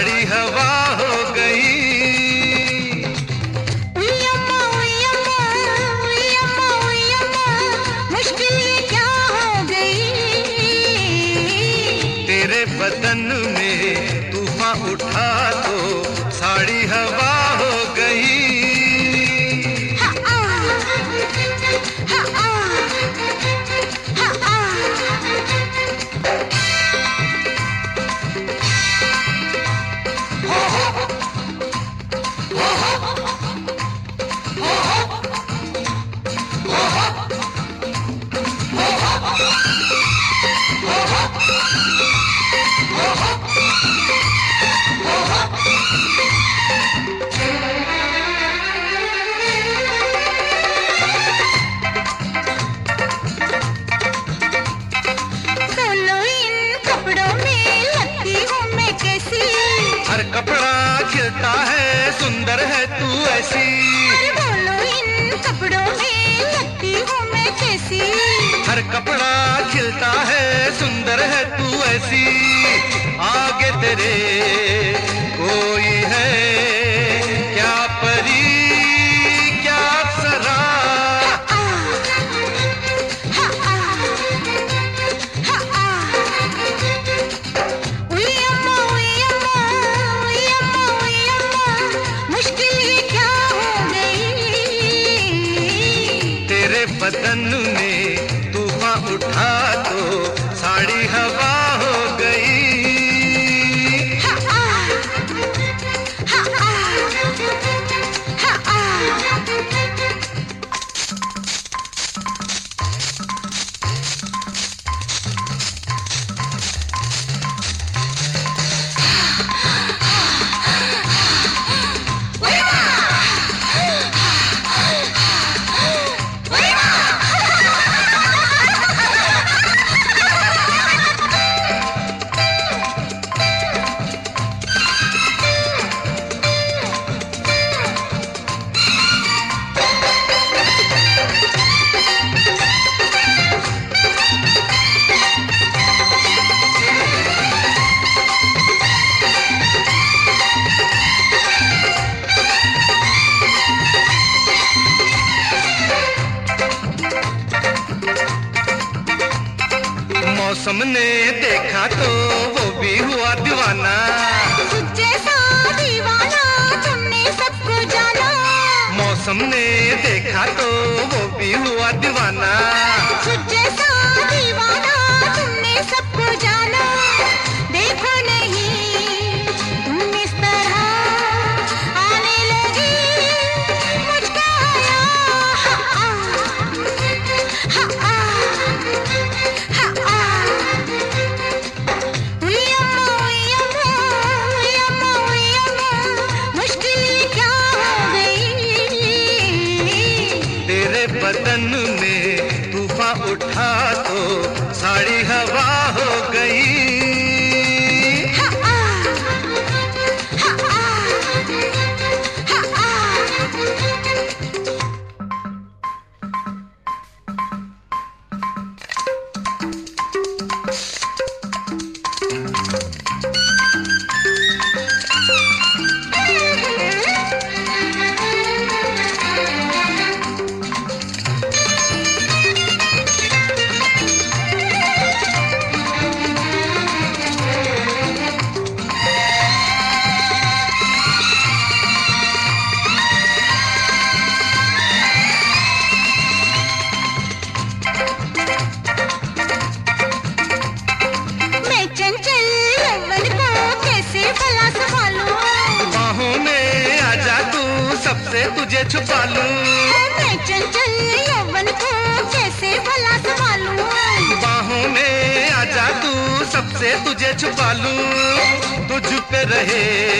साड़ी हवा हो गई। मुश्किल ये क्या हो गई। तेरे बदन में तूफान उठा तो साड़ी हवा हो गई। हर कपड़ा खिलता है सुंदर है तू ऐसी। बोलो इन कपड़ों में लगती हूँ मैं कैसी। हर कपड़ा खिलता है सुंदर है तू ऐसी। आगे तेरे कोई है क्या परी क्या अप्सरा। बदन में तूफान उठा तो साड़ी हवा हो गई। मौसम ने देखा तो वो भी हुआ दीवाना। जैसा दीवाना तुमने सबको जाना। मौसम ने देखा तो वो भी हुआ दीवाना। जैसा दीवाना तुमने सबको जाना। देखो नहीं तुम इस तरह आने लगी मुझको बदन में तूफान उठा तो साड़ी हवा हो गई। तुझे छुपा लूं मैं चंचल यौवन को कैसे भला संभालूं। बाहों में आजा तू सबसे तुझे छुपा लूं तुझ पे रहे